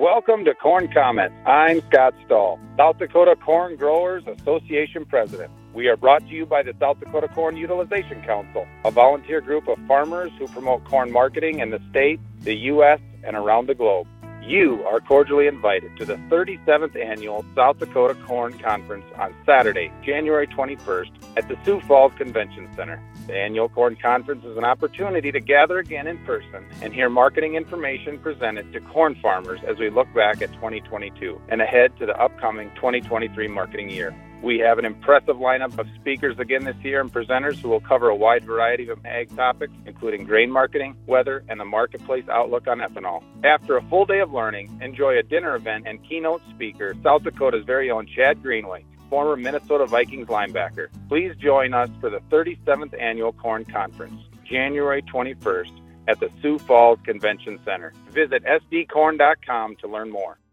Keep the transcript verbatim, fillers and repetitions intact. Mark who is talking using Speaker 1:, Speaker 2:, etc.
Speaker 1: Welcome to Corn Comments. I'm Scott Stahl, South Dakota Corn Growers Association President. We are brought to you by the South Dakota Corn Utilization Council, a volunteer group of farmers who promote corn marketing in the state, the U S, and around the globe. You are cordially invited to the thirty-seventh Annual South Dakota Corn Conference on Saturday, January twenty-first at the Sioux Falls Convention Center. The annual Corn Conference is an opportunity to gather again in person and hear marketing information presented to corn farmers as we look back at twenty twenty-two and ahead to the upcoming twenty twenty-three marketing year. We have an impressive lineup of speakers again this year and presenters who will cover a wide variety of ag topics, including grain marketing, weather, and the marketplace outlook on ethanol. After a full day of learning, enjoy a dinner event and keynote speaker, South Dakota's very own Chad Greenway, former Minnesota Vikings linebacker. Please join us for the thirty-seventh Annual Corn Conference, January twenty-first, at the Sioux Falls Convention Center. Visit S D corn dot com to learn more.